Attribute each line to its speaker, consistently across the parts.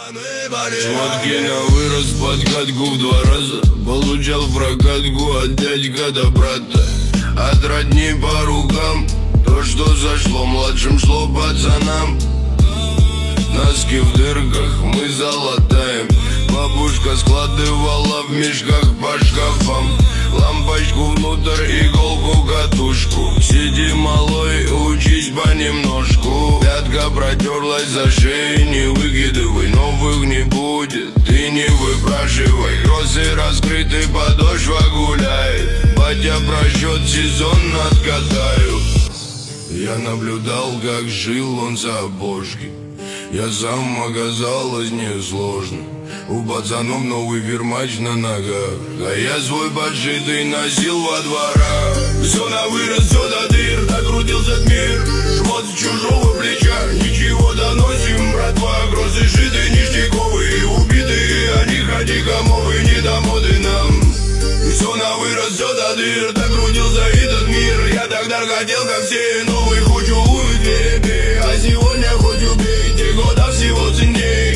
Speaker 1: Шмотки на вырос, подкатку в 2 раза. Получал в прокатку от дядька до брата. От родни по рукам, то, что зашло младшим, шло пацанам. Носки в дырках, мы золотаем. Бабушка складывала в мешках по шкафам. Лампочку внутрь, иголку, катушку. Сиди, малой, учись понемножку. Пятка протерлась за шеей, не выкидывай. Новых не будет, ты не выпрашивай. Кроссы раскрыты, подошва гуляет. Батя просчет, сезон откатаю. Я наблюдал, как жил он сапожки. Я сам, оказалось, несложно. У пацанов новый фирмач на ногах, а я свой подшитый носил во дворах. Все на вырос, все до дыр, докрутился мир. Шмот с чужого плеча, ничего доносим, братва. Кроссы шиты, ништяковые, убитые, они ходи комовы, не до моды нам. Все на вырос, все до дыр, докрутился этот мир. Я тогда хотел, как все, новый хочу тебе, а сегодня хоть убей, те года всего ценней.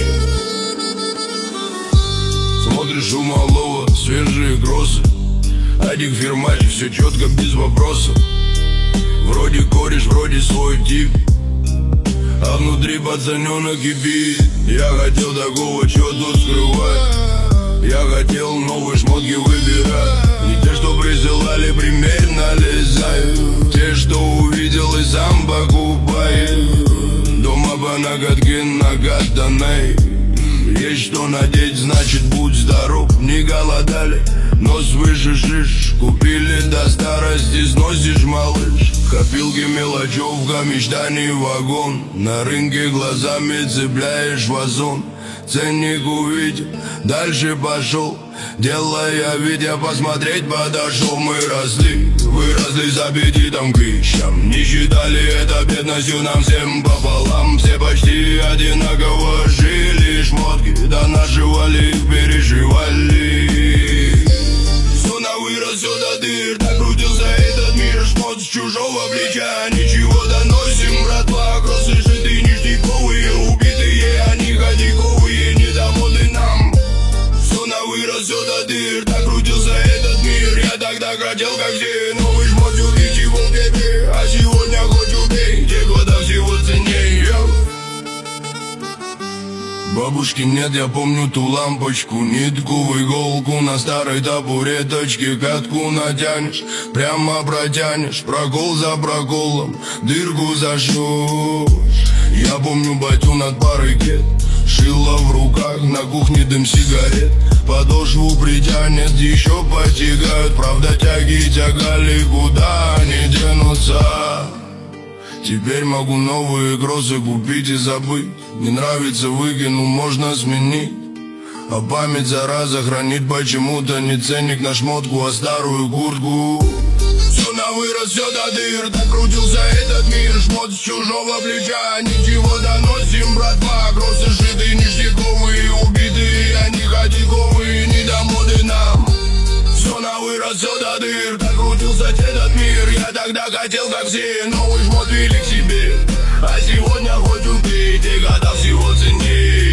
Speaker 1: Смотришь у малого свежие кроссы, один фирмач, все четко, без вопросов. Вроде кореш, вроде свой тип, а внутри пацаненок кипит. Я хотел такого, чё тут скрывать. Я хотел новые шмотки выбирать. Не те, что присылали, примерно лезаю. Те, что увидел и сам покупаю. Дома по ноготке накатанной. Есть что надеть, значит будь здоров. Не голодали, нос выше шиш. Купили до старости, сносишь, малыш. Копилки, мелочевка, мечтаний вагон. На рынке глазами цепляешь вазон. Ценник увидел, дальше пошел. Делая вид, я посмотреть подошел. Мы росли, выросли с аппетитом к вещам. Не считали это бедностью, нам всем пополам. Все почти одинаково жили, шмотки донашивали, перешивали. Все на вырос, все до дыр, докрутился этот мир. Шмот с чужого плеча, ничего доносим, братва. Кроссы шиты, ништяковые, убитые, они ходиковые, не до моды нам. Все на вырос, все до дыр, докрутился этот мир. Я тогда хотел, как все, новый шмот увидел тебе, а сегодня хоть убей, те года всего ценней. Бабушки нет, я помню ту лампочку, нитку в иголку. На старой табуреточке катку натянешь, прямо протянешь, прокол за проколом, дырку зашьешь. Я помню батю над парой кет, шила в руках, на кухне дым сигарет. Подошву притянет, еще потягают. Правда тяги тягали, куда они денутся. Теперь могу новые кроссы купить и забыть. Не нравится, выкину, можно сменить. А память, зараза, хранит почему-то не ценник на шмотку, а старую куртку. Все на вырос, все до дыр, докрутился этот мир. Шмот с чужого плеча, ничего доносим, братва. Кроссы шиты, ништяковые, убитые, они ходиковые, не до моды нам. Все на вырос, все до дыр, докрутился этот мир. Я тогда хотел, как все, новый шмот вели к себе, а сегодня хоть убей, те года всего ценней.